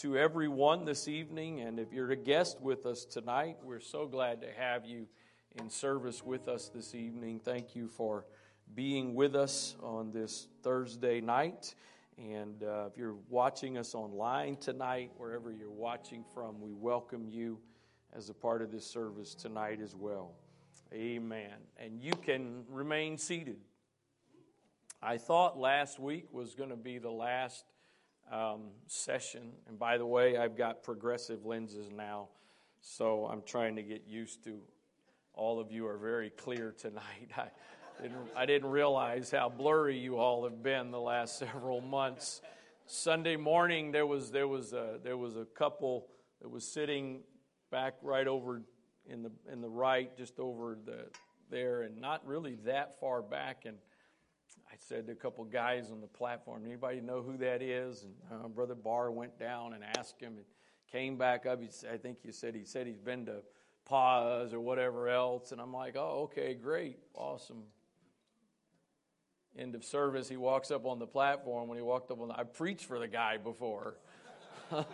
to everyone this evening, and if you're a guest with us tonight, we're so glad to have you in service with us this evening. Thank you for being with us on this Thursday night. And if you're watching us online tonight, wherever you're watching from, we welcome you as a part of this service tonight as well. Amen. And you can remain seated. I thought last week was going to be the last session. And by the way, I've got progressive lenses now, so I'm trying to get used to all of you are very clear tonight. I didn't realize how blurry you all have been the last several months. Sunday morning there was a couple that was sitting back right over in the right, just over there, and not really that far back. And I said to a couple guys on the platform, "Anybody know who that is?" And Brother Barr went down and asked him, and came back up. I think he said he's been to Paz or whatever else. And I'm like, "Oh, okay, great, awesome." End of service, he walks up on the platform. When he walked up I preached for the guy before. So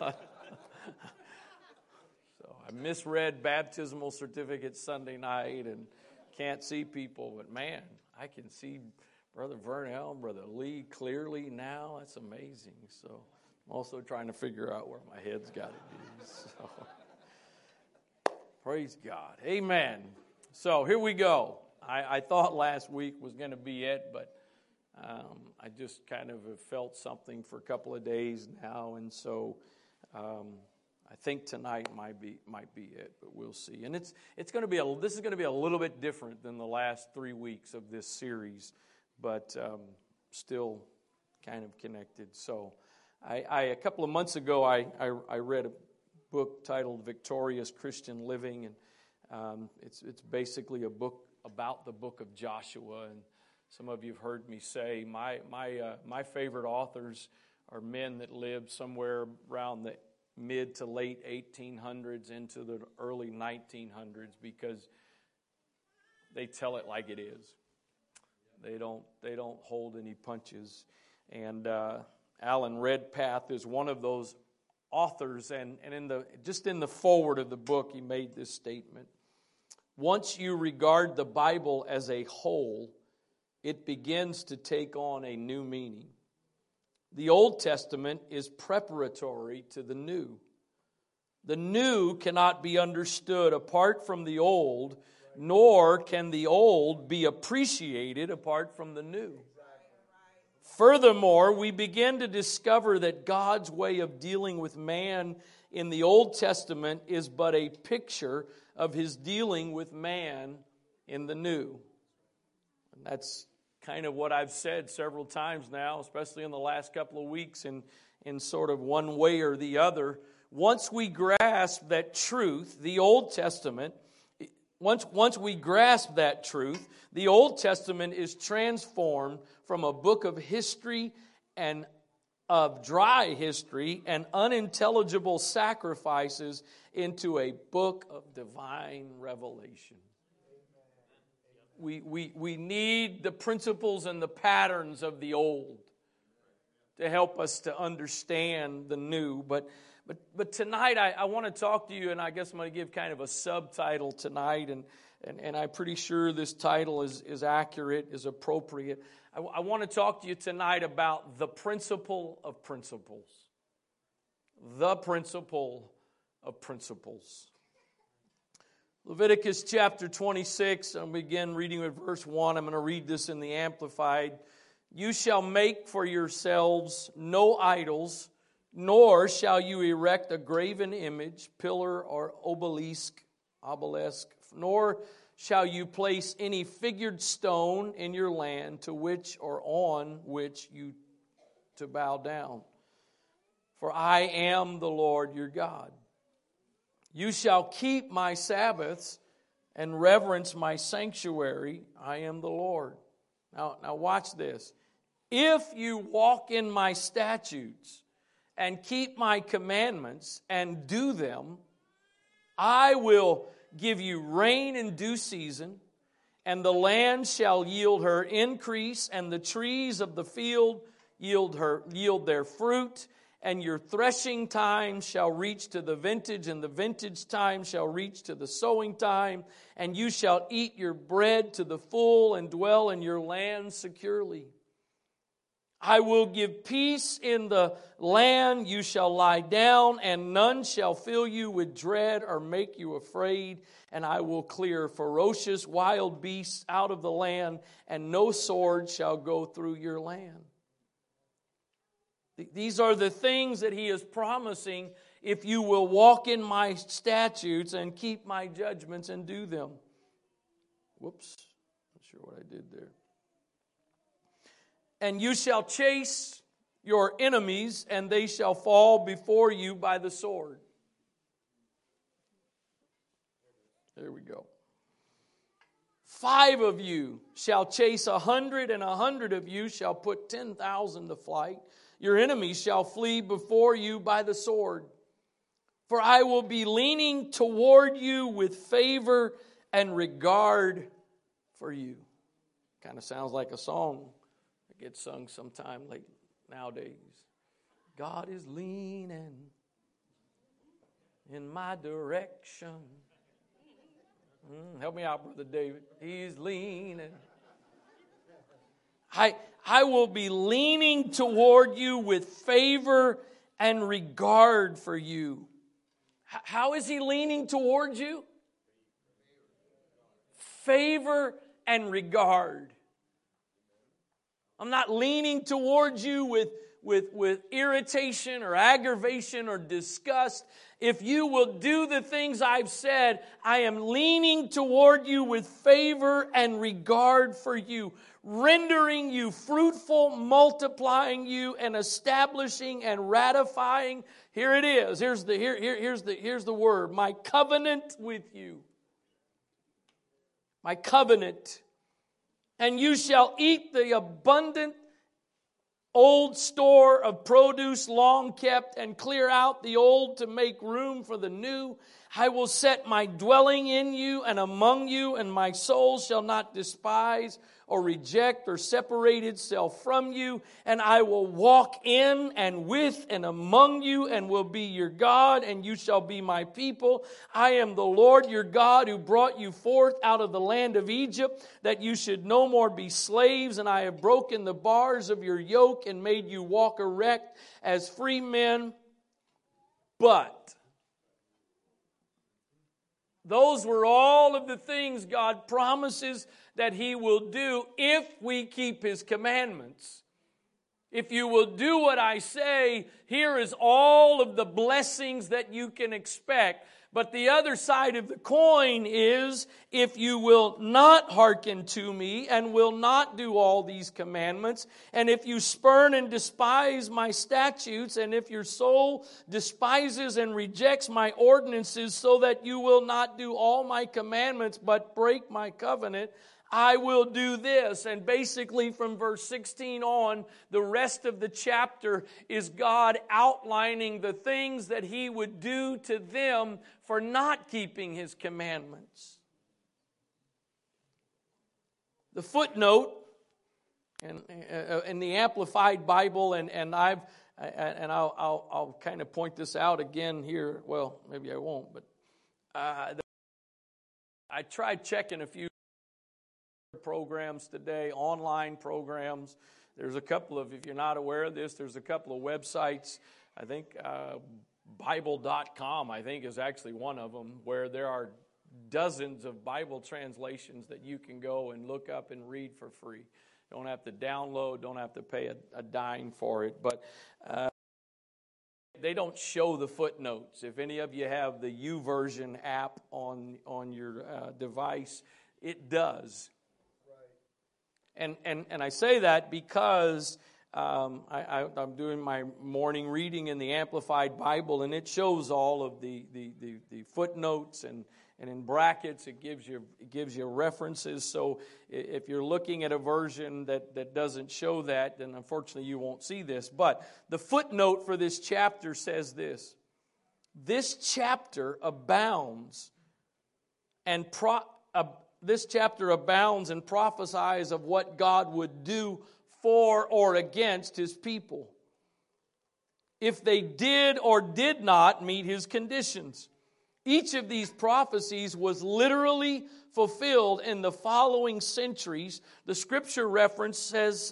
I misread baptismal certificates Sunday night and can't see people, but man, I can see Brother Vernell and Brother Lee clearly now. That's amazing. So I'm also trying to figure out where my head's got to be. So praise God. Amen. So here we go. I thought last week was going to be it, but I just kind of have felt something for a couple of days now, and so I think tonight might be it, but we'll see. And this is going to be a little bit different than the last 3 weeks of this series, but still kind of connected. So a couple of months ago, I read a book titled Victorious Christian Living, and it's basically a book about the book of Joshua. And some of you have heard me say my favorite authors are men that lived somewhere around the mid to late 1800s into the early 1900s, because they tell it like it is. They don't hold any punches. And Alan Redpath is one of those authors, and in the foreword of the book, he made this statement: once you regard the Bible as a whole, it begins to take on a new meaning. The Old Testament is preparatory to the New. The New cannot be understood apart from the Old, nor can the Old be appreciated apart from the New. Furthermore, we begin to discover that God's way of dealing with man in the Old Testament is but a picture of His dealing with man in the New. And that's kind of what I've said several times now, especially in the last couple of weeks, in sort of one way or the other. Once we grasp that truth, the Old Testament, once we grasp that truth, the Old Testament is transformed from a book of history and of dry history and unintelligible sacrifices into a book of divine revelation. We need the principles and the patterns of the old to help us to understand the new. But tonight I want to talk to you, and I guess I'm going to give kind of a subtitle tonight, and I'm pretty sure this title is accurate, is appropriate. I want to talk to you tonight about the principle of principles. The principle of principles. Leviticus chapter 26, I'll begin reading with verse 1. I'm going to read this in the Amplified. You shall make for yourselves no idols, nor shall you erect a graven image, pillar, or obelisk, nor shall you place any figured stone in your land to which or on which you to bow down. For I am the Lord your God. You shall keep my Sabbaths and reverence my sanctuary. I am the Lord. Now watch this. If you walk in my statutes and keep my commandments and do them, I will give you rain in due season, and the land shall yield her increase, and the trees of the field yield their fruit, And your threshing time shall reach to the vintage, and the vintage time shall reach to the sowing time. And you shall eat your bread to the full and dwell in your land securely. I will give peace in the land. You shall lie down, and none shall fill you with dread or make you afraid. And I will clear ferocious wild beasts out of the land, and no sword shall go through your land. These are the things that he is promising if you will walk in my statutes and keep my judgments and do them. Whoops, not sure what I did there. And you shall chase your enemies, and they shall fall before you by the sword. There we go. 5 of you shall chase 100, and 100 of you shall put 10,000 to flight. Your enemies shall flee before you by the sword. For I will be leaning toward you with favor and regard for you. Kind of sounds like a song that gets sung sometime late nowadays. God is leaning in my direction. Help me out, Brother David. He's leaning. I will be leaning toward you with favor and regard for you. How is he leaning toward you? Favor and regard. I'm not leaning towards you with irritation or aggravation or disgust. If you will do the things I've said, I am leaning toward you with favor and regard for you, rendering you fruitful, multiplying you, and establishing and ratifying. Here it is. Here's the word. My covenant with you. My covenant. And you shall eat the abundant old store of produce long kept, and clear out the old to make room for the new. I will set my dwelling in you and among you, and my soul shall not despise or reject or separate itself from you. And I will walk in and with and among you, and will be your God, and you shall be my people. I am the Lord your God, who brought you forth out of the land of Egypt, that you should no more be slaves. And I have broken the bars of your yoke and made you walk erect as free men. But those were all of the things God promises that he will do if we keep his commandments. If you will do what I say, here is all of the blessings that you can expect. But the other side of the coin is, if you will not hearken to me and will not do all these commandments, and if you spurn and despise my statutes, and if your soul despises and rejects my ordinances, so that you will not do all my commandments but break my covenant, I will do this. And basically from verse 16 on, the rest of the chapter is God outlining the things that he would do to them for not keeping his commandments. The footnote in the Amplified Bible, and I'll kind of point this out again here. Well, maybe I won't, but I tried checking a few programs today, online programs. There's a couple of, if you're not aware of this, there's a couple of websites. I think Bible.com, I think, is actually one of them, where there are dozens of Bible translations that you can go and look up and read for free. Don't have to download, don't have to pay a dime for it. But they don't show the footnotes. If any of you have the YouVersion app on your device, it does. And I say that because I'm doing my morning reading in the Amplified Bible, and it shows all of the footnotes, and in brackets it gives you references. So if you're looking at a version that doesn't show that, then unfortunately you won't see this. But the footnote for this chapter says this: this chapter abounds and prophesies of what God would do for or against his people. if they did or did not meet his conditions. Each of these prophecies was literally fulfilled in the following centuries. The scripture reference says,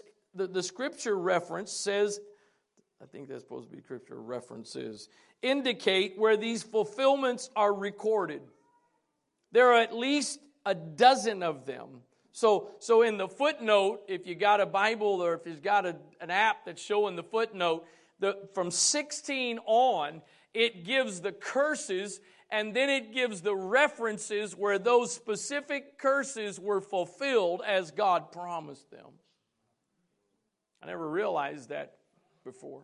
I think that's supposed to be scripture references, indicate where these fulfillments are recorded. There are at least a dozen of them. So in the footnote, if you got a Bible or if you've got an app that's showing the footnote, from 16 on, it gives the curses and then it gives the references where those specific curses were fulfilled as God promised them. I never realized that before.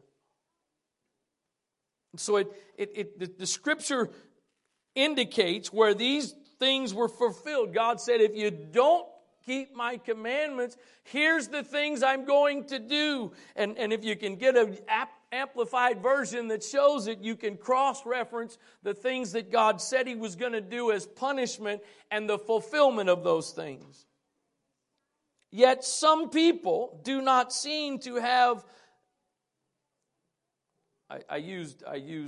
So the scripture indicates where these things were fulfilled. God said, if you don't keep my commandments, here's the things I'm going to do. And if you can get an amplified version that shows it, you can cross-reference the things that God said he was going to do as punishment and the fulfillment of those things. Yet some people do not seem to have. I used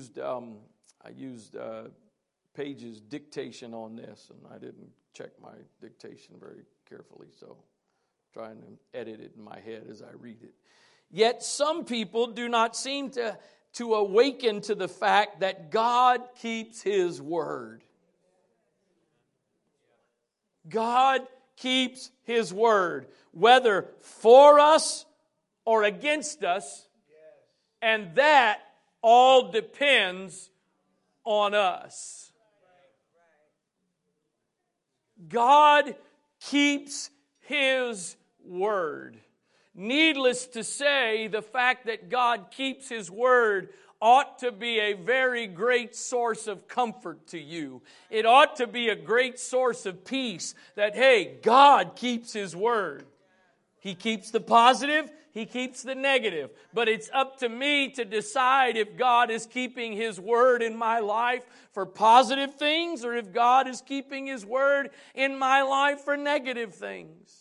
Page's dictation on this, and I didn't check my dictation very carefully, so I'm trying to edit it in my head as I read it. Yet some people do not seem to awaken to the fact that God keeps his word. God keeps his word, whether for us or against us, and that all depends on us. God keeps his word. Needless to say, the fact that God keeps his word ought to be a very great source of comfort to you. It ought to be a great source of peace that, hey, God keeps his word. He keeps the positive, he keeps the negative. But it's up to me to decide if God is keeping his word in my life for positive things or if God is keeping his word in my life for negative things.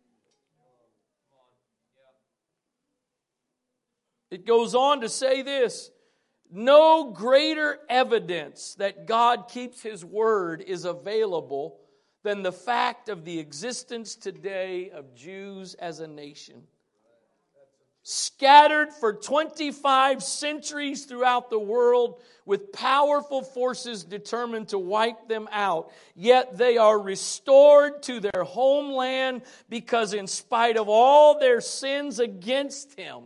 It goes on to say this: no greater evidence that God keeps his word is available than the fact of the existence today of Jews as a nation. Scattered for 25 centuries throughout the world with powerful forces determined to wipe them out. Yet they are restored to their homeland because in spite of all their sins against him,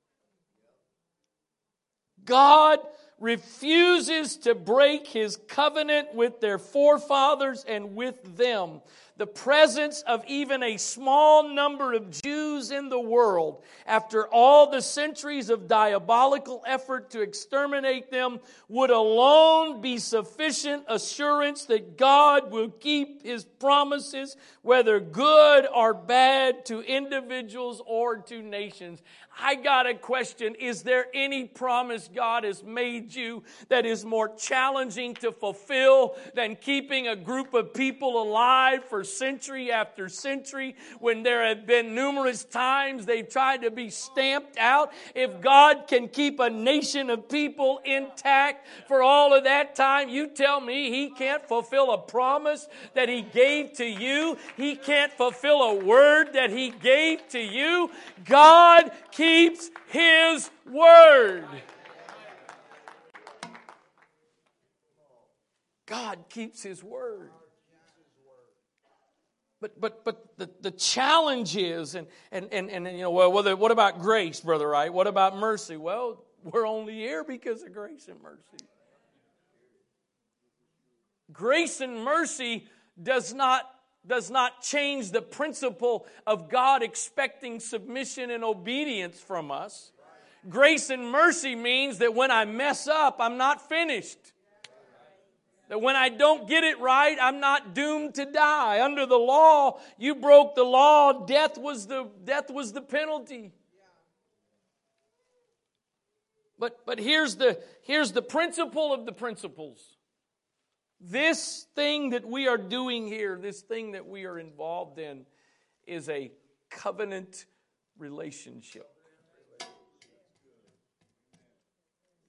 God refuses to break his covenant with their forefathers and with them. The presence of even a small number of Jews in the world, after all the centuries of diabolical effort to exterminate them, would alone be sufficient assurance that God will keep his promises, whether good or bad, to individuals or to nations. I got a question. Is there any promise God has made you that is more challenging to fulfill than keeping a group of people alive for century after century when there have been numerous times they've tried to be stamped out? If God can keep a nation of people intact for all of that time, you tell me he can't fulfill a promise that he gave to you? He can't fulfill a word that he gave to you? God keeps his word. God keeps his word. But the challenge is, and you know, well, what about grace, Brother Wright? What about mercy? Well, we're only here because of grace and mercy. Grace and mercy does not change the principle of God expecting submission and obedience from us. Grace and mercy means that when I mess up, I'm not finished. That when I don't get it right, I'm not doomed to die. Under the law, you broke the law, death was the penalty. But here's the principle of the principles. This thing that we are doing here, this thing that we are involved in, is a covenant relationship.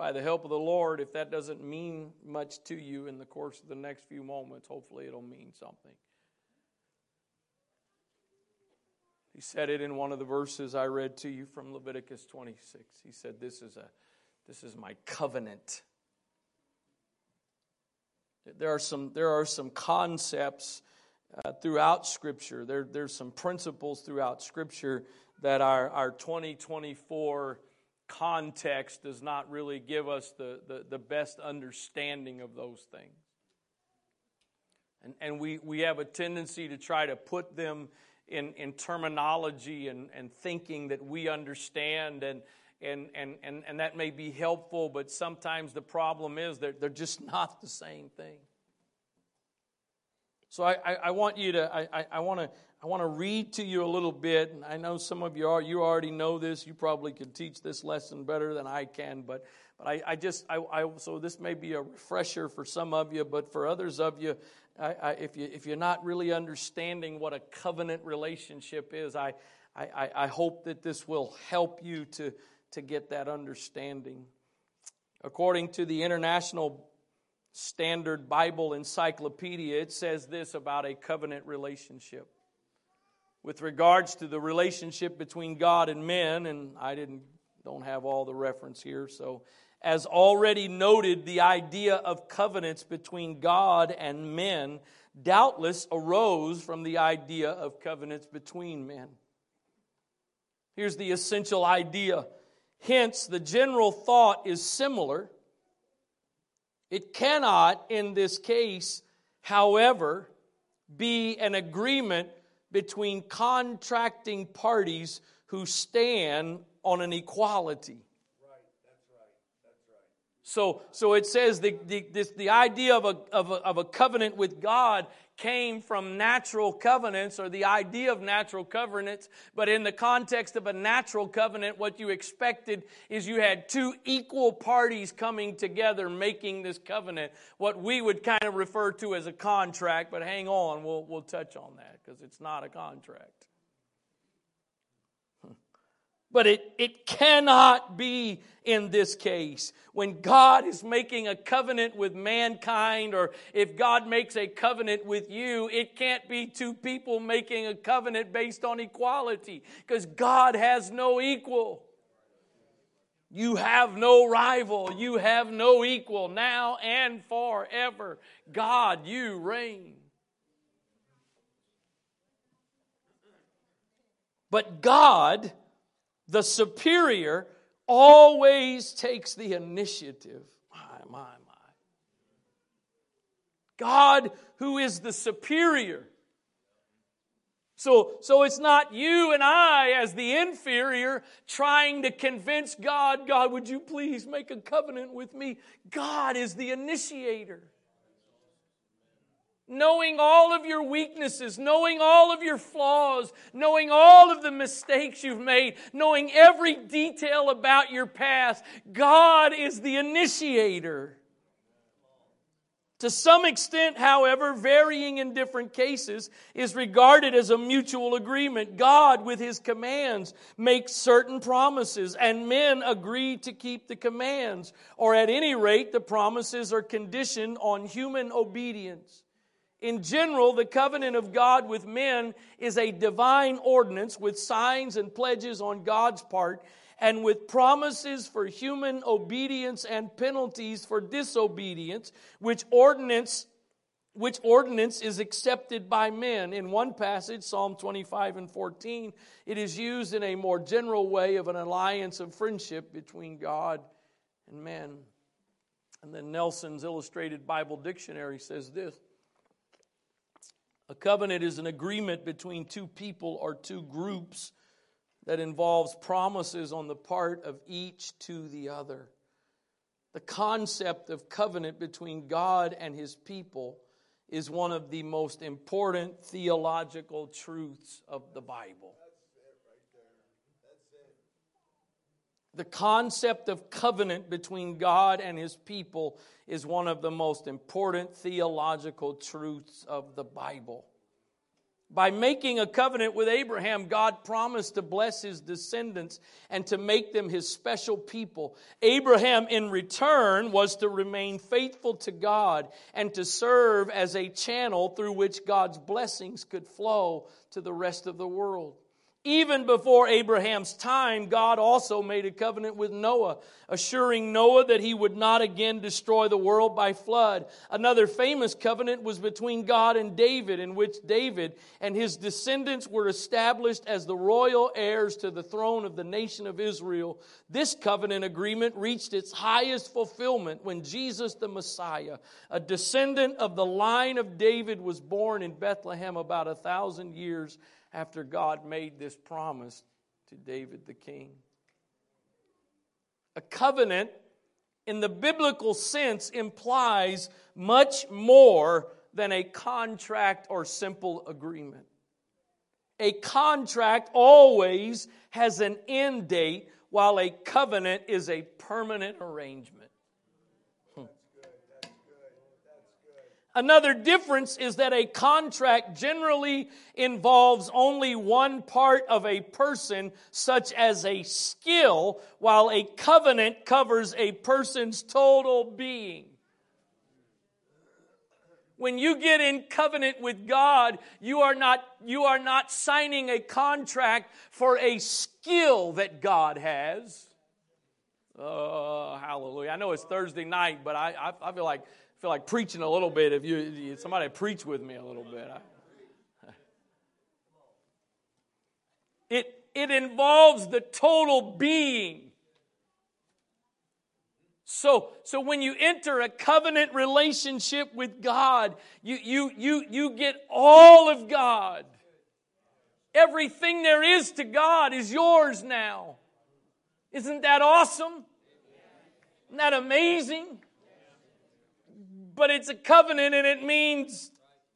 by the help of the Lord, if that doesn't mean much to you in the course of the next few moments, hopefully it'll mean something. He said it in one of the verses I read to you from Leviticus 26. He said, this is my covenant. There are some concepts throughout Scripture. There's some principles throughout Scripture that our 2024 context does not really give us the best understanding of those things. And we have a tendency to try to put them in terminology and thinking that we understand, and that may be helpful, but sometimes the problem is they're just not the same thing. So I want you to I want to read to you a little bit, and I know some of you already know this. You probably could teach this lesson better than I can, but so this may be a refresher for some of you, but for others of you, if you're not really understanding what a covenant relationship is, I hope that this will help you to get that understanding. According to the International Standard Bible Encyclopedia, it says this about a covenant relationship. With regards to the relationship between God and men, and I don't have all the reference here, so as already noted, the idea of covenants between God and men doubtless arose from the idea of covenants between men. Here's the essential idea. Hence, the general thought is similar. It cannot, in this case, however, be an agreement between contracting parties who stand on an equality. So it says the idea of a covenant with God came from natural covenants, or the idea of natural covenants. But in the context of a natural covenant, what you expected is you had two equal parties coming together making this covenant, what we would kind of refer to as a contract. But hang on, we'll touch on that because it's not a contract. But it cannot be in this case. When God is making a covenant with mankind, or if God makes a covenant with you, it can't be two people making a covenant based on equality, because God has no equal. You have no rival. You have no equal now and forever. God, you reign. But God, the superior, always takes the initiative. My. God, who is the superior. So it's not you and I as the inferior trying to convince God, God, would you please make a covenant with me? God is the initiator. Knowing all of your weaknesses, knowing all of your flaws, knowing all of the mistakes you've made, knowing every detail about your past, God is the initiator. To some extent, however, varying in different cases, is regarded as a mutual agreement. God, with His commands, makes certain promises, and men agree to keep the commands. Or at any rate, the promises are conditioned on human obedience. In general, the covenant of God with men is a divine ordinance with signs and pledges on God's part, and with promises for human obedience and penalties for disobedience, which ordinance is accepted by men. In one passage, Psalm 25 and 14, it is used in a more general way of an alliance of friendship between God and men. And then Nelson's Illustrated Bible Dictionary says this: a covenant is an agreement between two people or two groups that involves promises on the part of each to the other. The concept of covenant between God and His people is one of the most important theological truths of the Bible. The concept of covenant between God and His people is one of the most important theological truths of the Bible. By making a covenant with Abraham, God promised to bless his descendants and to make them his special people. Abraham, in return, was to remain faithful to God and to serve as a channel through which God's blessings could flow to the rest of the world. Even before Abraham's time, God also made a covenant with Noah, assuring Noah that he would not again destroy the world by flood. Another famous covenant was between God and David, in which David and his descendants were established as the royal heirs to the throne of the nation of Israel. This covenant agreement reached its highest fulfillment when Jesus the Messiah, a descendant of the line of David, was born in Bethlehem about 1,000 years after God made this promise to David the king. A covenant, in the biblical sense, implies much more than a contract or simple agreement. A contract always has an end date, while a covenant is a permanent arrangement. Another difference is that a contract generally involves only one part of a person, such as a skill, while a covenant covers a person's total being. When you get in covenant with God, you are not signing a contract for a skill that God has. Hallelujah. I know it's Thursday night, but I feel like preaching a little bit. If somebody preach with me a little bit. It involves the total being. So when you enter a covenant relationship with God, you get all of God. Everything there is to God is yours now. Isn't that awesome? Isn't that amazing? But it's a covenant, and it means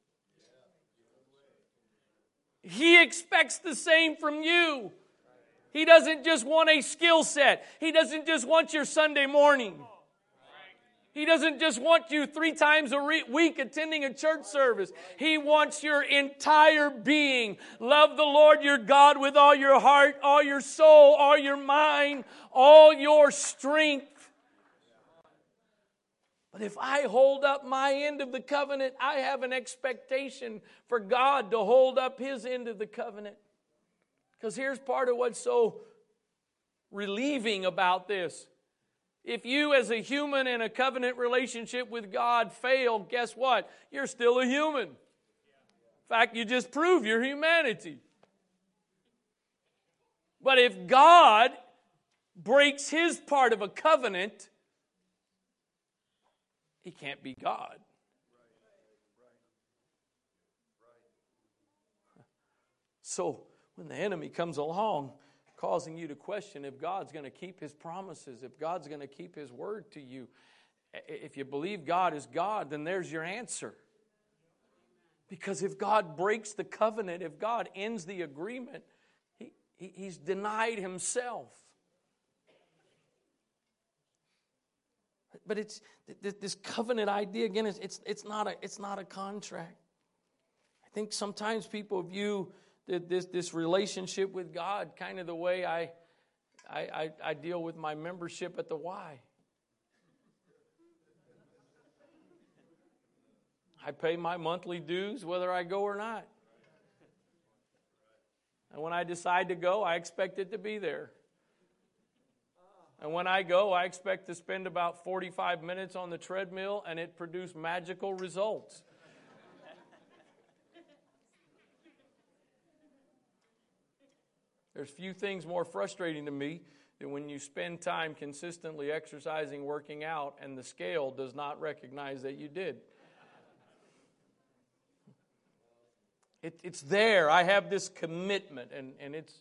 He expects the same from you. He doesn't just want a skill set. He doesn't just want your Sunday morning. He doesn't just want you 3 times a week attending a church service. He wants your entire being. Love the Lord your God with all your heart, all your soul, all your mind, all your strength. But if I hold up my end of the covenant, I have an expectation for God to hold up His end of the covenant. Because here's part of what's so relieving about this. If you as a human in a covenant relationship with God fail, guess what? You're still a human. In fact, you just prove your humanity. But if God breaks His part of a covenant, He can't be God. So when the enemy comes along, causing you to question if God's going to keep His promises, if God's going to keep His word to you, if you believe God is God, then there's your answer. Because if God breaks the covenant, if God ends the agreement, He's denied Himself. But it's this covenant idea again. It's not a contract. I think sometimes people view this relationship with God kind of the way I deal with my membership at the Y. I pay my monthly dues whether I go or not. And when I decide to go, I expect it to be there. And when I go, I expect to spend about 45 minutes on the treadmill and it produce magical results. There's few things more frustrating to me than when you spend time consistently exercising, working out, and the scale does not recognize that you did. It's there. I have this commitment, and it's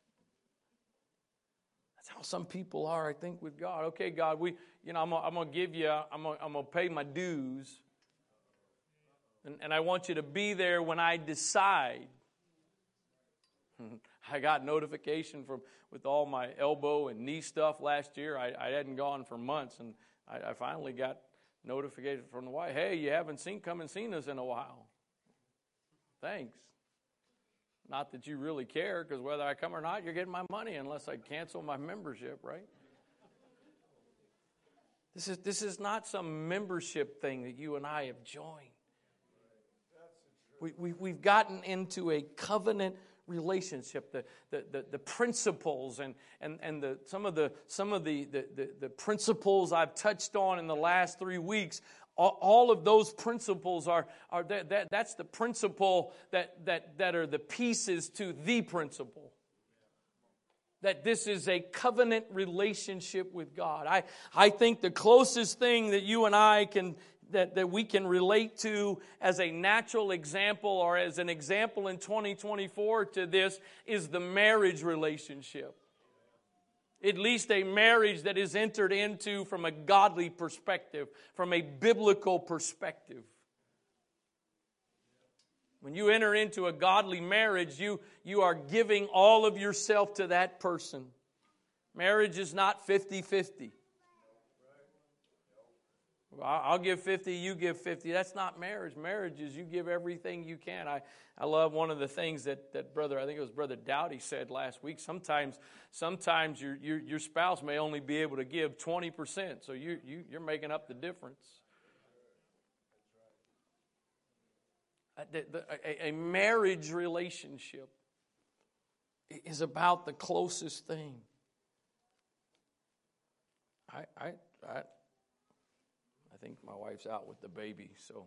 that's how some people are, I think, with God. Okay, God, I'm gonna give you. I'm gonna pay my dues, and I want you to be there when I decide. I got notification with all my elbow and knee stuff last year. I hadn't gone for months, and I finally got notification from the wife. Hey, you haven't come and seen us in a while. Thanks. Not that you really care, because whether I come or not, you're getting my money unless I cancel my membership, right? This is not some membership thing that you and I have joined. We've gotten into a covenant relationship. The principles and some of the principles I've touched on in the last 3 weeks. All of those principles that's the principle that are the pieces to the principle. That this is a covenant relationship with God. I think the closest thing that you and I can that we can relate to as a natural example or as an example in 2024 to this is the marriage relationship. At least a marriage that is entered into from a godly perspective, from a biblical perspective. When you enter into a godly marriage, you are giving all of yourself to that person. Marriage is not 50-50. I'll give 50, you give 50. That's not marriage. Marriage is you give everything you can. I love one of the things that brother, I think it was Brother Dowdy said last week. Sometimes your spouse may only be able to give 20%, so you're making up the difference. A marriage relationship is about the closest thing. I think my wife's out with the baby, so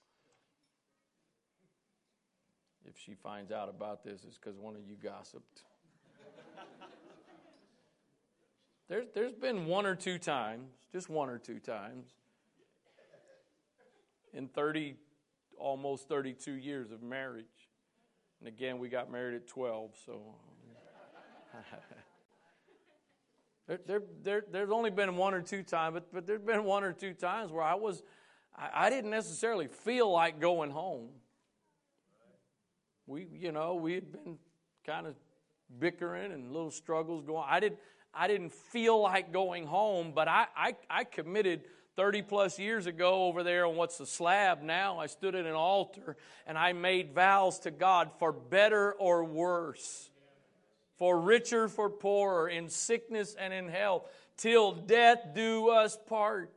if she finds out about this, it's because one of you gossiped. There's been one or two times, just one or two times, in almost 32 years of marriage. And again, we got married at 12, so there's only been one or two times, but there's been one or two times where I didn't necessarily feel like going home. We had been kind of bickering and little struggles going. I didn't feel like going home, but I committed 30 plus years ago over there on what's the slab now. I stood at an altar and I made vows to God for better or worse. For richer, for poorer, in sickness and in health, till death do us part.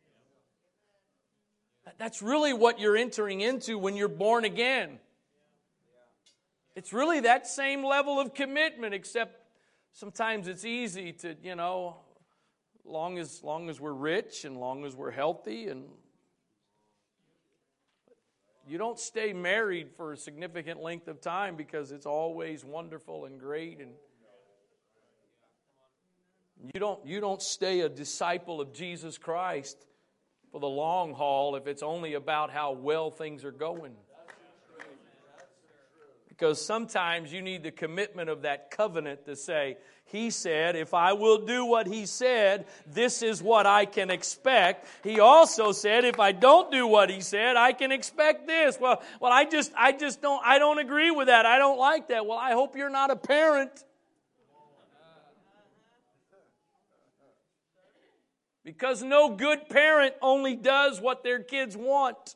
That's really what you're entering into when you're born again. It's really that same level of commitment, except sometimes it's easy to, long as we're rich and long as we're healthy, and you don't stay married for a significant length of time because it's always wonderful and great, and you don't stay a disciple of Jesus Christ for the long haul if it's only about how well things are going. Because sometimes you need the commitment of that covenant to say, He said, if I will do what He said, this is what I can expect. He also said, if I don't do what He said, I can expect this. Well, I don't agree with that. I don't like that. Well, I hope you're not a parent. Because no good parent only does what their kids want.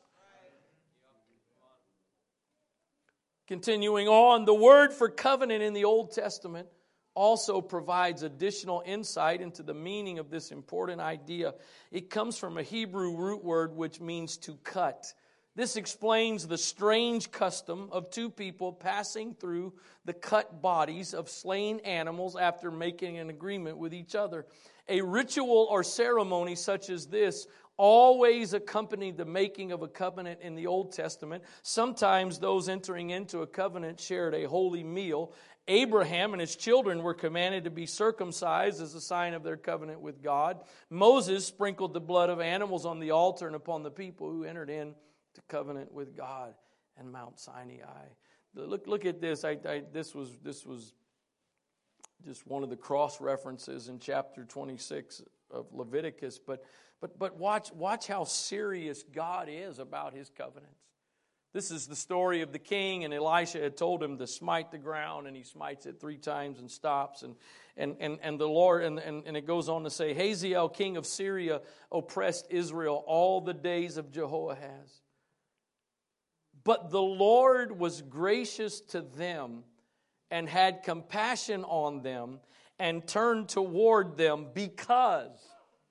Continuing on, the word for covenant in the Old Testament also provides additional insight into the meaning of this important idea. It comes from a Hebrew root word which means to cut. This explains the strange custom of two people passing through the cut bodies of slain animals after making an agreement with each other. A ritual or ceremony such as this always accompanied the making of a covenant in the Old Testament. Sometimes those entering into a covenant shared a holy meal. Abraham and his children were commanded to be circumcised as a sign of their covenant with God. Moses sprinkled the blood of animals on the altar and upon the people who entered into covenant with God and Mount Sinai. Look at this. This was just one of the cross references in chapter 26 of Leviticus, but watch how serious God is about His covenants. This is the story of the king, and Elisha had told him to smite the ground, and he smites it 3 times and stops. And the Lord, and it goes on to say, Hazael, king of Syria, oppressed Israel all the days of Jehoahaz. But the Lord was gracious to them and had compassion on them and turned toward them because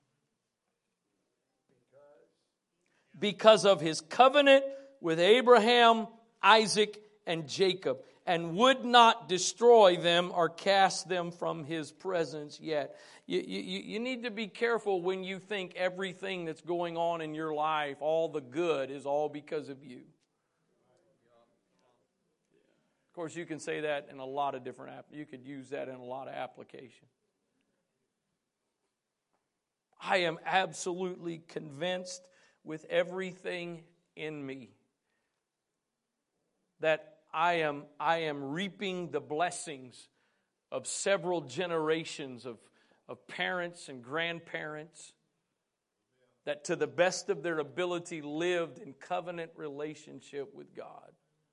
of his covenant with Abraham, Isaac, and Jacob, and would not destroy them or cast them from his presence yet. You need to be careful when you think everything that's going on in your life, all the good, is all because of you. Of course, you can say that in a lot of different, you could use that in a lot of applications. I am absolutely convinced with everything in me that I am reaping the blessings of several generations of parents and grandparents that to the best of their ability lived in covenant relationship with God.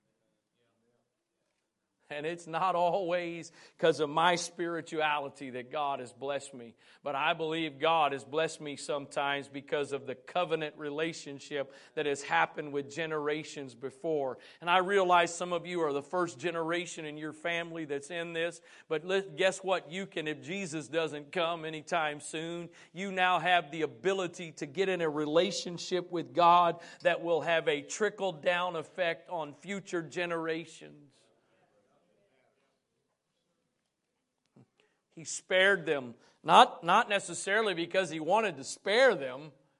And it's not always because of my spirituality that God has blessed me. But I believe God has blessed me sometimes because of the covenant relationship that has happened with generations before. And I realize some of you are the first generation in your family that's in this. But guess what? You can, if Jesus doesn't come anytime soon, you now have the ability to get in a relationship with God that will have a trickle-down effect on future generations. He spared them, not necessarily because he wanted to spare them.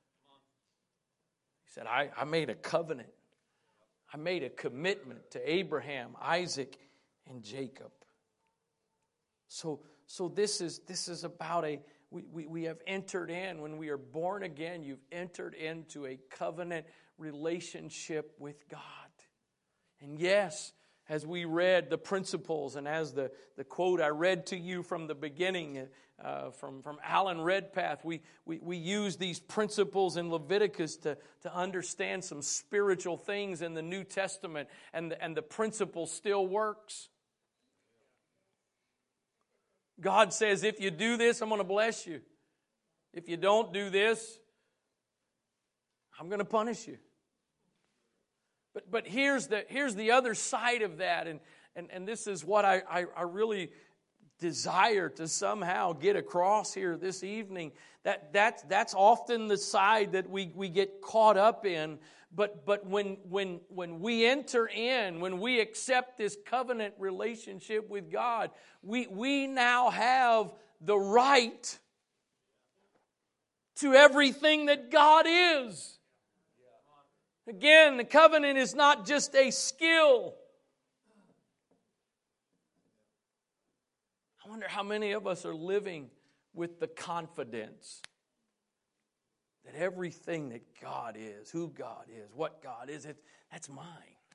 He said, I made a covenant. I made a commitment to Abraham, Isaac, and Jacob. So this is about we have entered in, when we are born again, you've entered into a covenant relationship with God. And yes, as we read the principles and as the quote I read to you from the beginning from Alan Redpath, we use these principles in Leviticus to understand some spiritual things in the New Testament, and the principle still works. God says, if you do this, I'm going to bless you. If you don't do this, I'm going to punish you. But here's the other side of that, and this is what I really desire to somehow get across here this evening. That's often the side that we get caught up in. But when we enter in, when we accept this covenant relationship with God, we now have the right to everything that God is. Again, the covenant is not just a skill. I wonder how many of us are living with the confidence that everything that God is, who God is, what God is, that's mine.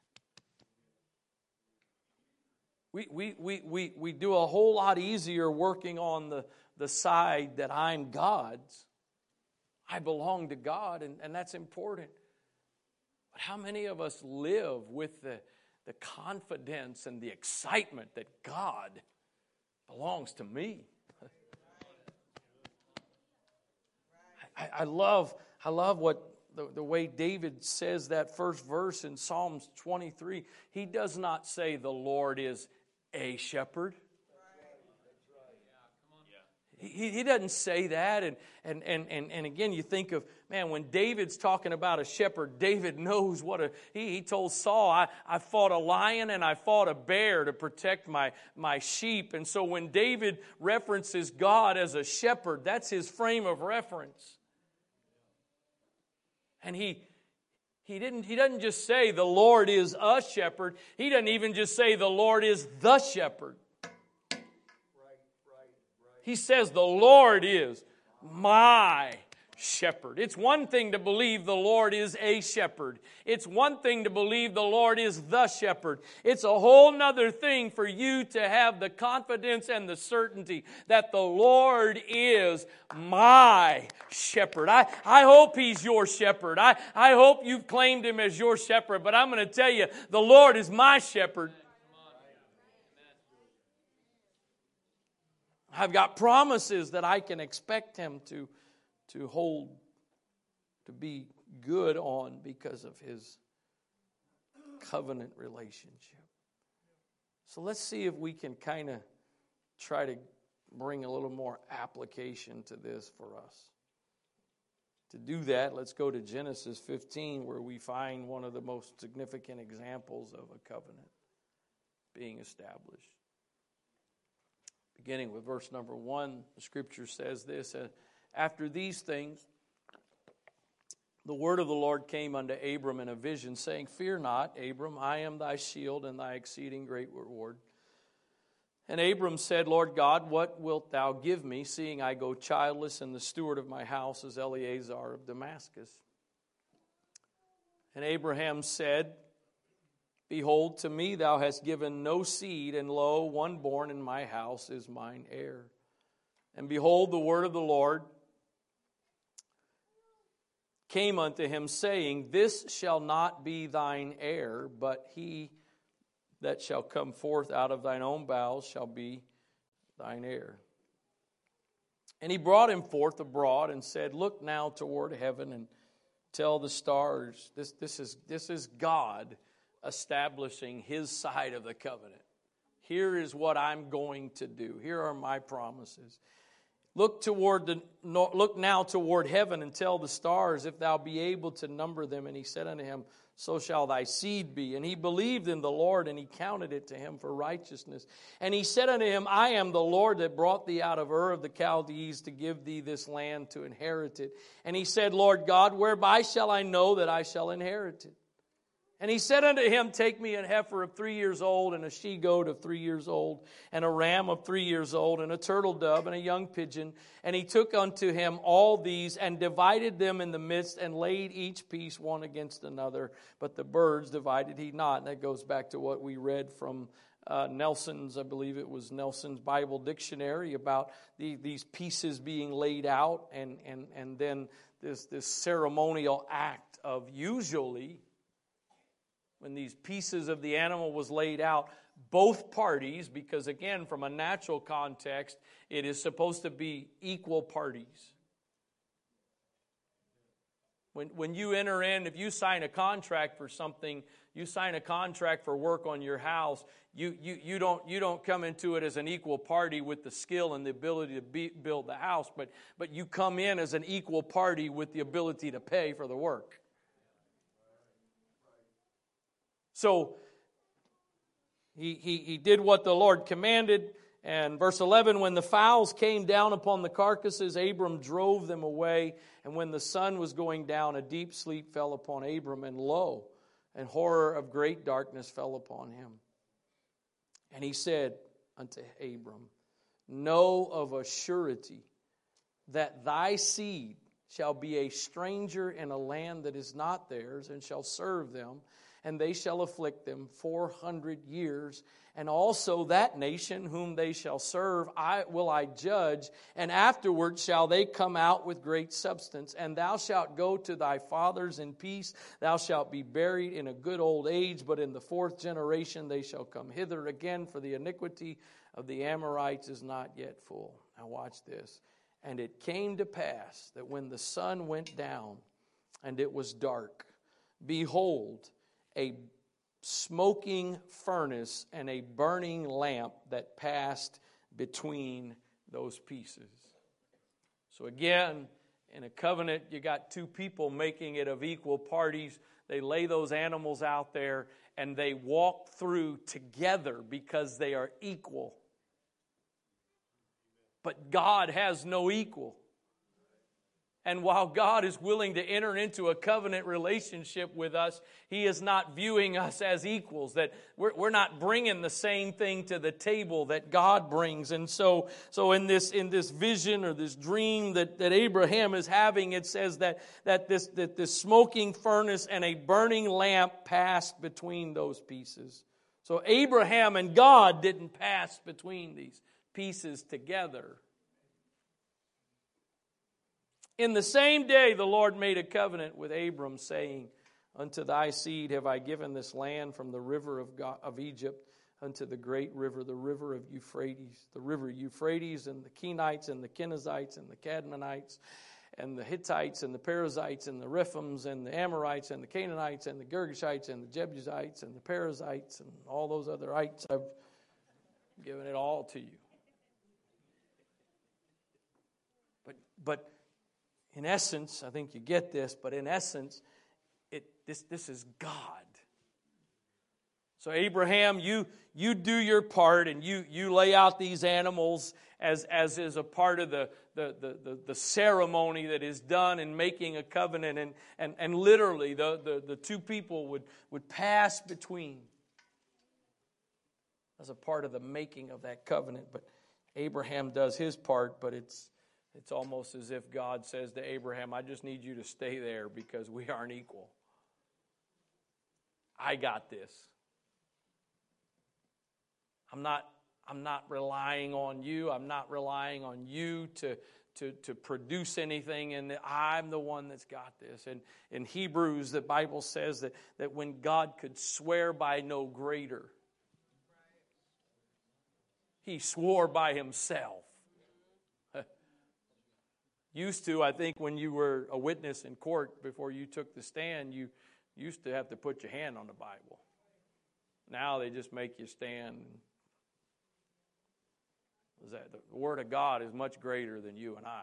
We do a whole lot easier working on the side that I'm God's. I belong to God, and that's important. But how many of us live with the confidence and the excitement that God belongs to me? I love what the way David says that first verse in Psalms 23. He does not say the Lord is a shepherd. He doesn't say that, and again, you think of, man, when David's talking about a shepherd, David knows he told Saul, I fought a lion and I fought a bear to protect my sheep. And so when David references God as a shepherd, that's his frame of reference. And he doesn't just say the Lord is a shepherd. He doesn't even just say the Lord is the shepherd. He says the Lord is my shepherd. It's one thing to believe the Lord is a shepherd. It's one thing to believe the Lord is the shepherd. It's a whole nother thing for you to have the confidence and the certainty that the Lord is my shepherd. I hope He's your shepherd. I hope you've claimed Him as your shepherd, but I'm going to tell you, the Lord is my shepherd. I've got promises that I can expect Him to hold, to be good on because of His covenant relationship. So let's see if we can kind of try to bring a little more application to this for us. To do that, let's go to Genesis 15, where we find one of the most significant examples of a covenant being established. Beginning with verse number 1, the scripture says this: after these things, the word of the Lord came unto Abram in a vision, saying, Fear not, Abram, I am thy shield and thy exceeding great reward. And Abram said, Lord God, what wilt thou give me, seeing I go childless, and the steward of my house is Eleazar of Damascus? And Abraham said, Behold, to me thou hast given no seed, and lo, one born in my house is mine heir. And behold, the word of the Lord came unto him, saying, This shall not be thine heir, but he that shall come forth out of thine own bowels shall be thine heir. And he brought him forth abroad and said, Look now toward heaven and tell the stars. This is God establishing his side of the covenant. Here is what I'm going to do. Here are my promises. Look now toward heaven and tell the stars, if thou be able to number them. And he said unto him, So shall thy seed be. And he believed in the Lord, and he counted it to him for righteousness. And he said unto him, I am the Lord that brought thee out of Ur of the Chaldees to give thee this land to inherit it. And he said, Lord God, whereby shall I know that I shall inherit it? And he said unto him, Take me an heifer of 3 years old, and a she-goat of 3 years old, and a ram of 3 years old, and a turtle dove, and a young pigeon. And he took unto him all these, and divided them in the midst, and laid each piece one against another. But the birds divided he not. And that goes back to what we read from Nelson's, I believe it was Nelson's Bible Dictionary, about these pieces being laid out, and then this ceremonial act of usually, when these pieces of the animal was laid out, both parties, because again, from a natural context, it is supposed to be equal parties. When you enter in, if you sign a contract for something, you sign a contract for work on your house, you don't come into it as an equal party with the skill and the ability to build the house, but you come in as an equal party with the ability to pay for the work. So he did what the Lord commanded. And verse 11, when the fowls came down upon the carcasses, Abram drove them away. And when the sun was going down, a deep sleep fell upon Abram, and lo, and horror of great darkness fell upon him. And he said unto Abram, Know of a surety that thy seed shall be a stranger in a land that is not theirs, and shall serve them, and they shall afflict them 400 years. And also that nation whom they shall serve will I judge, and afterward shall they come out with great substance. And thou shalt go to thy fathers in peace. Thou shalt be buried in a good old age, but in the fourth generation they shall come hither again, for the iniquity of the Amorites is not yet full. Now watch this. And it came to pass that when the sun went down and it was dark, behold, a smoking furnace and a burning lamp that passed between those pieces. So again, in a covenant, you got two people making it of equal parties. They lay those animals out there and they walk through together because they are equal. But God has no equal. And while God is willing to enter into a covenant relationship with us, He is not viewing us as equals, that we're not bringing the same thing to the table that God brings. And so in this vision or this dream that Abraham is having, it says that this smoking furnace and a burning lamp passed between those pieces. So Abraham and God didn't pass between these pieces together. In the same day, the Lord made a covenant with Abram, saying, Unto thy seed have I given this land from the river of Egypt unto the great river, the river of Euphrates. The river Euphrates, and the Kenites and the Kenizzites and the Cadmonites and the Hittites and the Perizzites and the Rephims and the Amorites and the Canaanites and the Girgashites and the Jebusites and the Perizzites and all those other ites I've I'm giving it all to you. But in essence, I think you get this, but in essence, this is God. So Abraham, you do your part, and you lay out these animals as is a part of the ceremony that is done in making a covenant, and literally the two people would pass between as a part of the making of that covenant. But Abraham does his part, but it's almost as if God says to Abraham, I just need you to stay there because we aren't equal. I got this. I'm not relying on you. I'm not relying on you to produce anything, and I'm the one that's got this. And in Hebrews, the Bible says that when God could swear by no greater, He swore by Himself. Used to, I think, when you were a witness in court before you took the stand, you used to have to put your hand on the Bible. Now they just make you stand. The Word of God is much greater than you and I.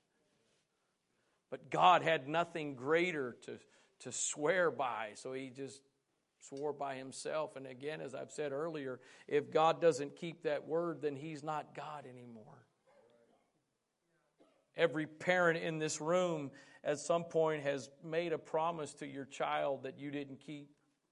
But God had nothing greater to swear by, so He just swore by Himself. And again, as I've said earlier, if God doesn't keep that word, then He's not God anymore. Every parent in this room at some point has made a promise to your child that you didn't keep.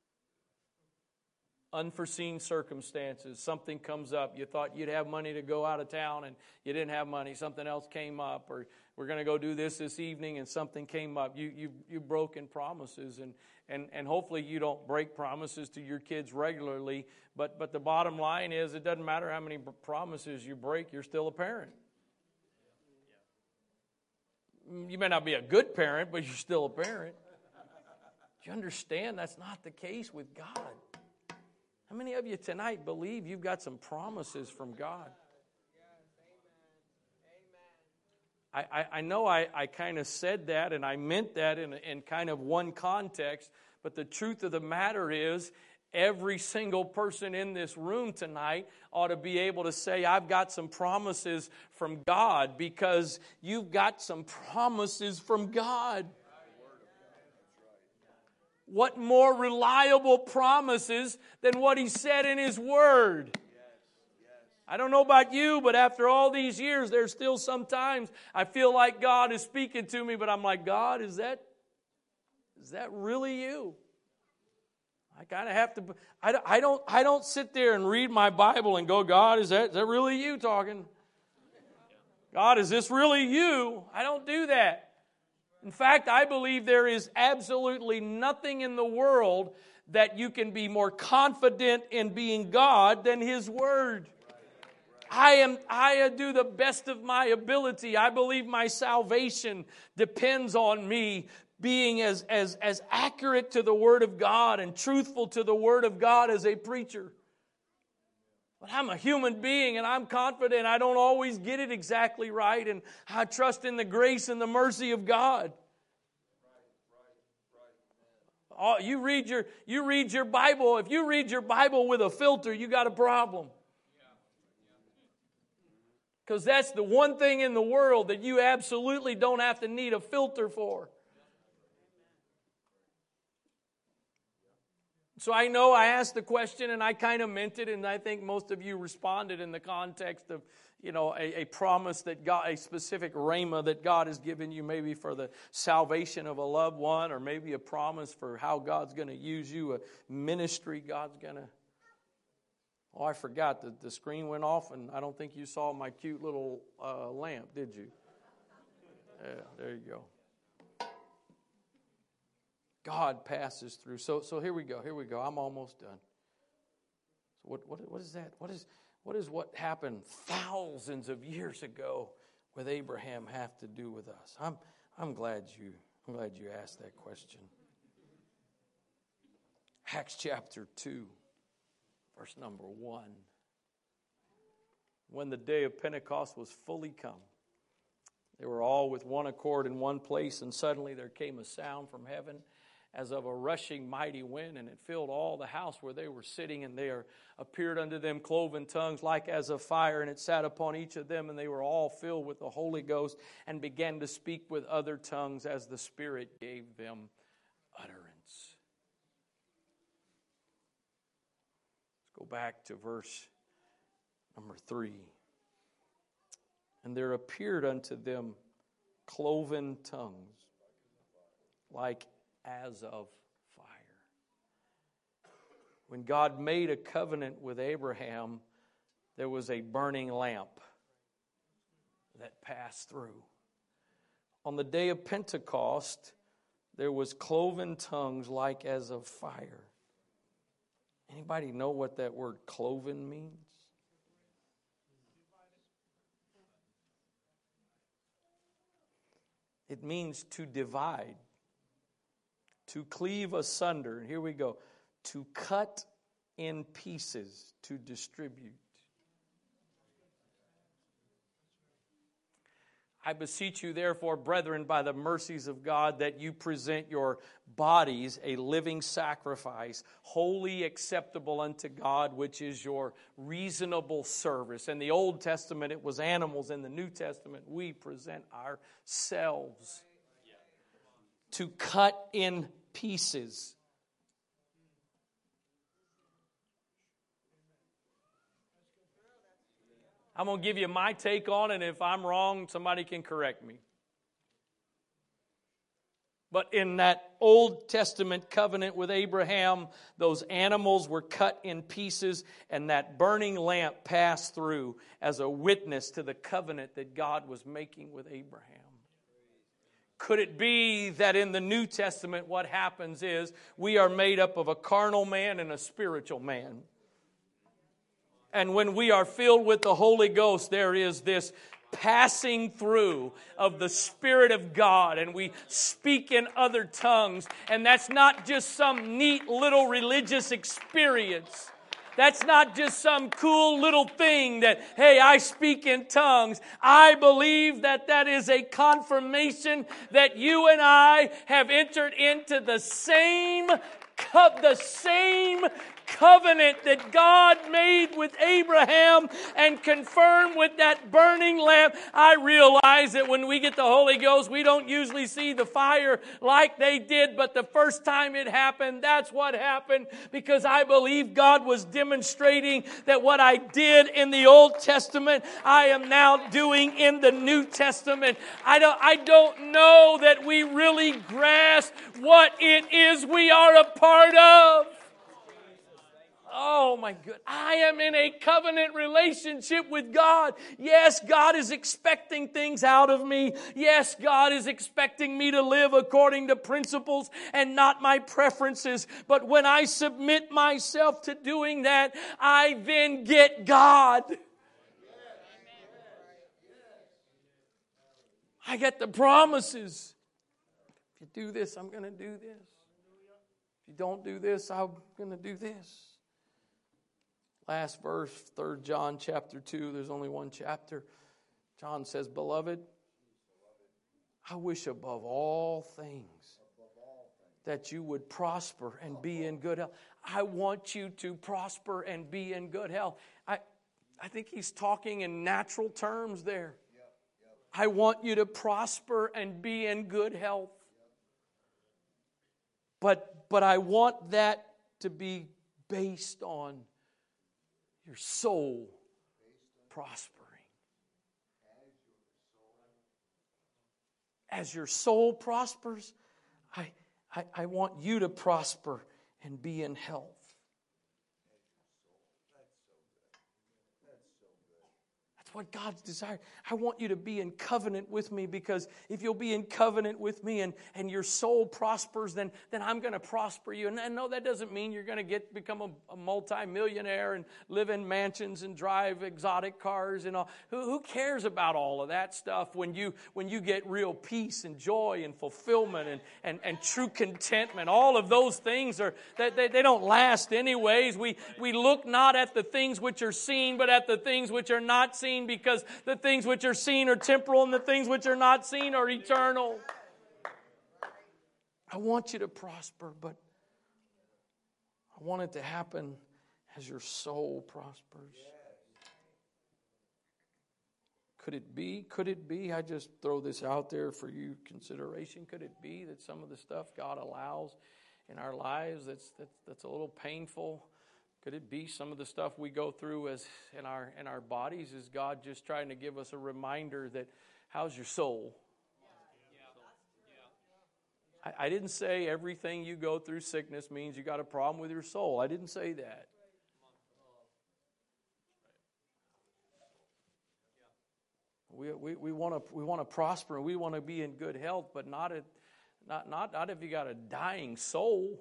Unforeseen circumstances, something comes up. You thought you'd have money to go out of town and you didn't have money. Something else came up, or we're going to go do this evening and something came up. You've broken promises, and hopefully you don't break promises to your kids regularly. But the bottom line is, it doesn't matter how many promises you break, you're still a parent. You may not be a good parent, but you're still a parent. Do you understand that's not the case with God? How many of you tonight believe you've got some promises from God? I know I kind of said that, and I meant that in kind of one context, but the truth of the matter is, every single person in this room tonight ought to be able to say, I've got some promises from God, because you've got some promises from God. What more reliable promises than what He said in His Word? I don't know about you, but after all these years, there's still sometimes I feel like God is speaking to me, but I'm like, God, is that really you? I kind of have to. I don't sit there and read my Bible and go, God, is that really you talking? God, is this really you? I don't do that. In fact, I believe there is absolutely nothing in the world that you can be more confident in being God than His Word. I do the best of my ability. I believe my salvation depends on me being as accurate to the Word of God and truthful to the Word of God as a preacher. But I'm a human being, and I'm confident I don't always get it exactly right, and I trust in the grace and the mercy of God. Oh, you read your Bible. If you read your Bible with a filter, you got a problem. Because that's the one thing in the world that you absolutely don't have to need a filter for. So I know I asked the question and I kind of meant it, and I think most of you responded in the context of, a promise that God, a specific rhema that God has given you, maybe for the salvation of a loved one, or maybe a promise for how God's going to use you, a ministry God's going to. Oh, I forgot that the screen went off, and I don't think you saw my cute little lamp, did you? Yeah, there you go. God passes through. So here we go. I'm almost done. So what is that? What is what happened thousands of years ago with Abraham have to do with us? I'm glad you asked that question. Acts chapter 2, verse number 1. When the day of Pentecost was fully come, they were all with one accord in one place, and suddenly there came a sound from heaven as of a rushing mighty wind, and it filled all the house where they were sitting, and there appeared unto them cloven tongues like as of fire, and it sat upon each of them, and they were all filled with the Holy Ghost, and began to speak with other tongues as the Spirit gave them utterance. Let's go back to verse number 3. And there appeared unto them cloven tongues like as of fire. When God made a covenant with Abraham, there was a burning lamp that passed through. On the day of Pentecost, there was cloven tongues like as of fire. Anybody know what that word cloven means? It means to divide, to cleave asunder. And here we go. To cut in pieces, to distribute. I beseech you, therefore, brethren, by the mercies of God, that you present your bodies a living sacrifice, wholly acceptable unto God, which is your reasonable service. In the Old Testament, it was animals. In the New Testament, we present ourselves to cut in pieces. I'm going to give you my take on it, and if I'm wrong, somebody can correct me. But in that Old Testament covenant with Abraham, those animals were cut in pieces, and that burning lamp passed through as a witness to the covenant that God was making with Abraham. Could it be that in the New Testament what happens is we are made up of a carnal man and a spiritual man? And when we are filled with the Holy Ghost, there is this passing through of the Spirit of God, and we speak in other tongues. And that's not just some neat little religious experience. That's not just some cool little thing that, hey, I speak in tongues. I believe that that is a confirmation that you and I have entered into the same covenant that God made with Abraham and confirmed with that burning lamp. I realize that when we get the Holy Ghost, we don't usually see the fire like they did, but the first time it happened, that's what happened, because I believe God was demonstrating that what I did in the Old Testament, I am now doing in the New Testament. I don't know that we really grasp what it is we are a part of. Oh my goodness. I am in a covenant relationship with God. Yes, God is expecting things out of me. Yes, God is expecting me to live according to principles and not my preferences. But when I submit myself to doing that, I then get God. I get the promises. If you do this, I'm going to do this. If you don't do this, I'm going to do this. Last verse, 3 John chapter 2. There's only one chapter. John says, Beloved, I wish above all things that you would prosper and be in good health. I want you to prosper and be in good health. I think he's talking in natural terms there. I want you to prosper and be in good health. But I want that to be based on your soul prospering. As your soul prospers, I want you to prosper and be in health. What God's desire. I want you to be in covenant with me, because if you'll be in covenant with me and your soul prospers, then I'm going to prosper you. And no, that doesn't mean you're going to become a multi-millionaire and live in mansions and drive exotic cars and all. Who cares about all of that stuff when you get real peace and joy and fulfillment and true contentment? All of those things they don't last anyways. We look not at the things which are seen, but at the things which are not seen, because the things which are seen are temporal and the things which are not seen are eternal. I want you to prosper, but I want it to happen as your soul prospers. Could it be, I just throw this out there for you consideration, could it be that some of the stuff God allows in our lives that's a little painful, could it be some of the stuff we go through as in our bodies, is God just trying to give us a reminder that, how's your soul? I didn't say everything you go through sickness means you got a problem with your soul. I didn't say that. We want to prosper and we want to be in good health, but not if you got a dying soul.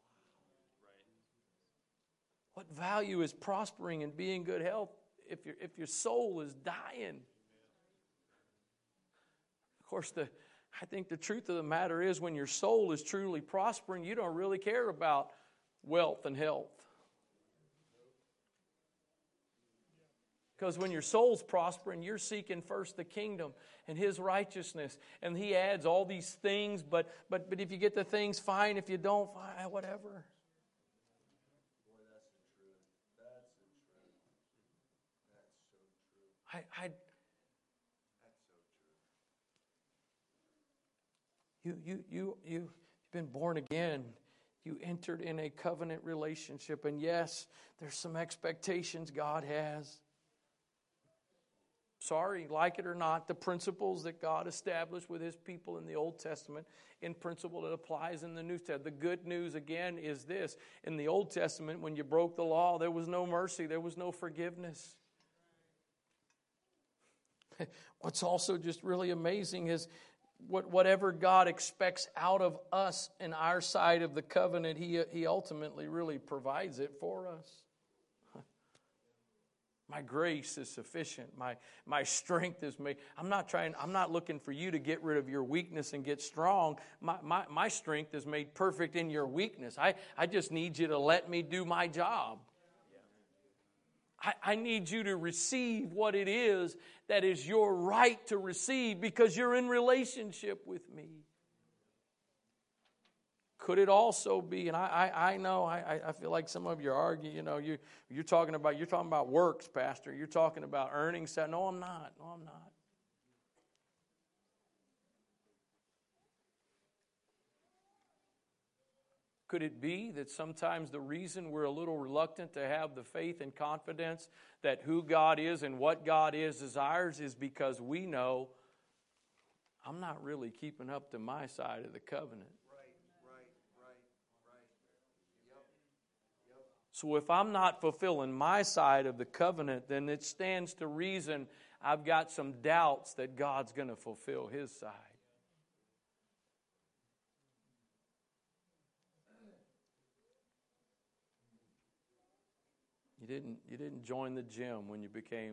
What value is prospering and being in good health if your soul is dying? Of course, I think the truth of the matter is, when your soul is truly prospering, you don't really care about wealth and health. Because when your soul's prospering, you're seeking first the kingdom and His righteousness. And He adds all these things, but if you get the things, fine. If you don't, fine, whatever. Boy, that's the truth. That's the truth. That's so true. That's so true. You've been born again. You entered in a covenant relationship. And yes, there's some expectations God has. Sorry, like it or not, the principles that God established with His people in the Old Testament, in principle it applies in the New Testament. The good news, again, is this. In the Old Testament, when you broke the law, there was no mercy, there was no forgiveness. What's also just really amazing is whatever God expects out of us in our side of the covenant, He ultimately really provides it for us. My grace is sufficient. My strength is made. I'm not looking for you to get rid of your weakness and get strong. My strength is made perfect in your weakness. I just need you to let me do my job. I need you to receive what it is that is your right to receive, because you're in relationship with me. Could it also be, and I know, I feel like some of you argue, you're talking about works, Pastor. You're talking about earning stuff. No, I'm not. Could it be that sometimes the reason we're a little reluctant to have the faith and confidence that who God is and what God is ours is because we know I'm not really keeping up to my side of the covenant. So if I'm not fulfilling my side of the covenant, then it stands to reason I've got some doubts that God's going to fulfill His side. You didn't join the gym when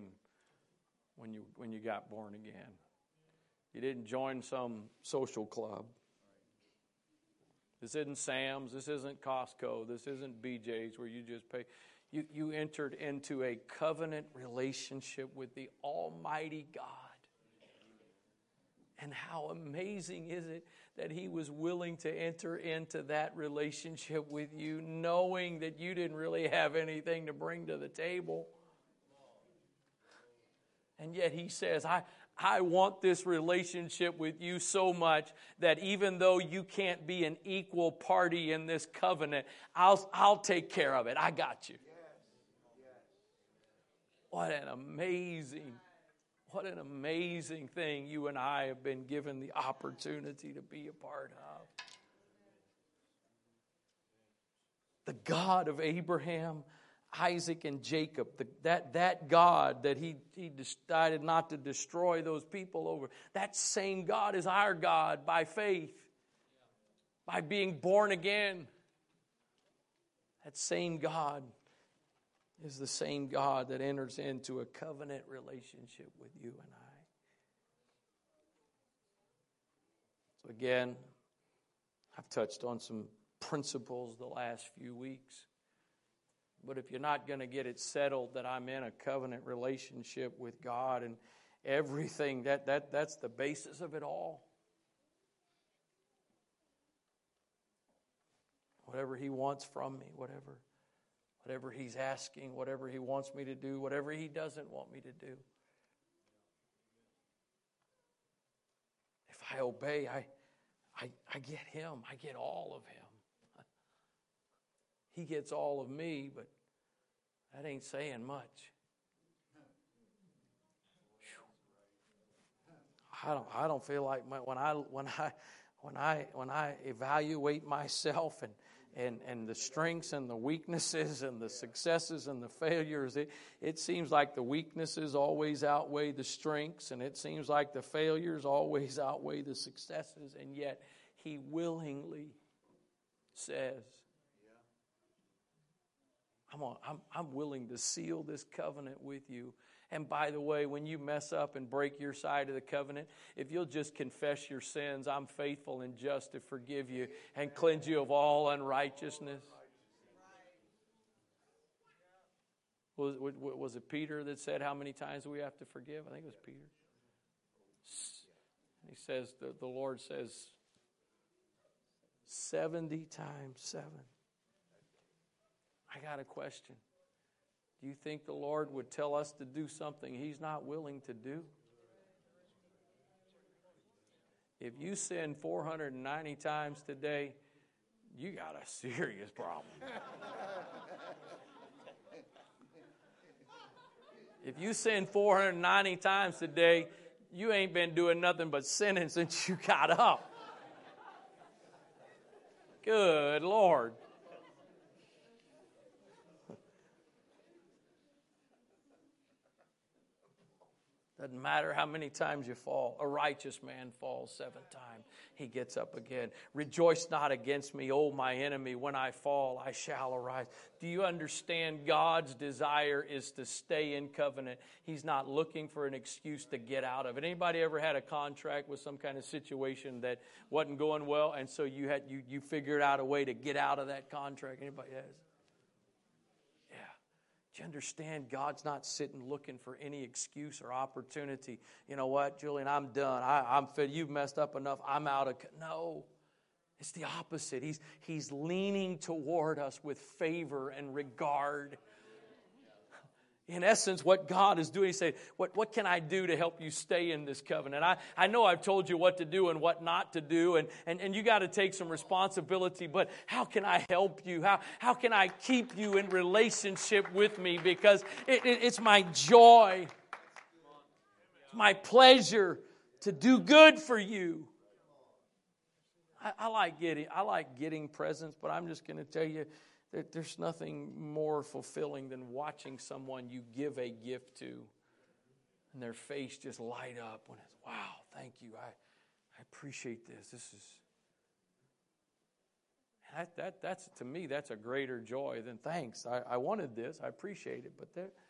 you got born again. You didn't join some social club. This isn't Sam's. This isn't Costco. This isn't BJ's where you just pay. You entered into a covenant relationship with the Almighty God. And how amazing is it that He was willing to enter into that relationship with you, knowing that you didn't really have anything to bring to the table. And yet He says, I want this relationship with you so much that even though you can't be an equal party in this covenant, I'll take care of it. I got you. What an amazing thing you and I have been given the opportunity to be a part of. The God of Abraham, Isaac, and Jacob, that God that he decided not to destroy those people over, that same God is our God by faith, by being born again. That same God is the same God that enters into a covenant relationship with you and I. So again, I've touched on some principles the last few weeks. But if you're not going to get it settled that I'm in a covenant relationship with God and everything, that's the basis of it all. whatever He wants from me, whatever He's asking, whatever He wants me to do, whatever He doesn't want me to do. If I obey, I get Him. I get all of Him. He gets all of me, but that ain't saying much. I don't feel like when I evaluate myself and the strengths and the weaknesses and the successes and the failures, it seems like the weaknesses always outweigh the strengths, and it seems like the failures always outweigh the successes, and yet He willingly says, I'm willing to seal this covenant with you. And by the way, when you mess up and break your side of the covenant, if you'll just confess your sins, I'm faithful and just to forgive you and cleanse you of all unrighteousness. Was it Peter that said how many times we have to forgive? I think it was Peter. He says, the Lord says, 70 times 7. I got a question. Do you think the Lord would tell us to do something He's not willing to do? If you sin 490 times today, you got a serious problem. If you sin 490 times today, you ain't been doing nothing but sinning since you got up. Good Lord. Doesn't matter how many times you fall. A righteous man falls 7 times. He gets up again. Rejoice not against me, O my enemy. When I fall, I shall arise. Do you understand God's desire is to stay in covenant? He's not looking for an excuse to get out of it. Anybody ever had a contract with some kind of situation that wasn't going well, and so you figured out a way to get out of that contract? Anybody has? Do you understand God's not sitting looking for any excuse or opportunity? You know what, Julian, I'm done. I'm fit. You've messed up enough. I'm out of... No, it's the opposite. He's leaning toward us with favor and regard. In essence, what God is doing, He's saying, what can I do to help you stay in this covenant? I know I've told you what to do and what not to do, and you got to take some responsibility, but how can I help you? How can I keep you in relationship with me? Because it's my joy, it's my pleasure to do good for you. I like getting presents, but I'm just going to tell you, there's nothing more fulfilling than watching someone you give a gift to and their face just light up when it's, wow, thank you. I appreciate this. This is, that's to me, that's a greater joy than thanks. I wanted this. I appreciate it. But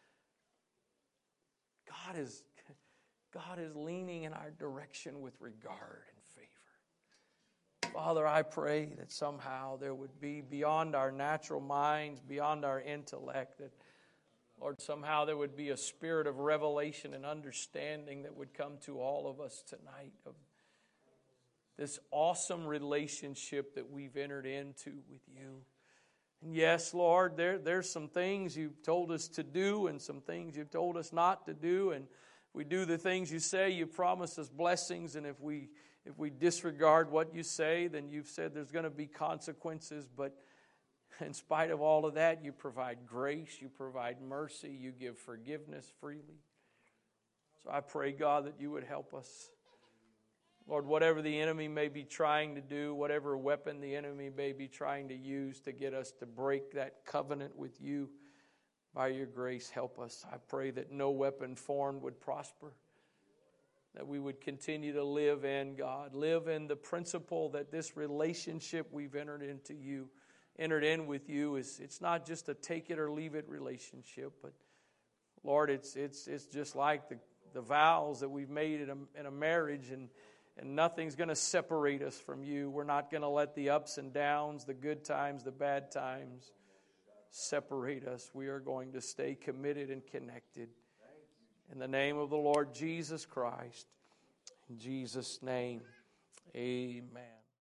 God is leaning in our direction with regard and favor. Father, I pray that somehow there would be beyond our natural minds, beyond our intellect, that, Lord, somehow there would be a spirit of revelation and understanding that would come to all of us tonight of this awesome relationship that we've entered into with you. And yes, Lord, there's some things you've told us to do and some things you've told us not to do. And if we do the things you say, you promise us blessings. And if we disregard what you say, then you've said there's going to be consequences. But in spite of all of that, you provide grace, you provide mercy, you give forgiveness freely. So I pray, God, that you would help us. Lord, whatever the enemy may be trying to do, whatever weapon the enemy may be trying to use to get us to break that covenant with you, by your grace, help us. I pray that no weapon formed would prosper. That we would continue to live in, God. Live in the principle that this relationship we've entered in with you, it's not just a take it or leave it relationship. But Lord, it's just like the vows that we've made in a marriage, and nothing's going to separate us from you. We're not going to let the ups and downs, the good times, the bad times separate us. We are going to stay committed and connected. In the name of the Lord Jesus Christ. In Jesus' name, amen.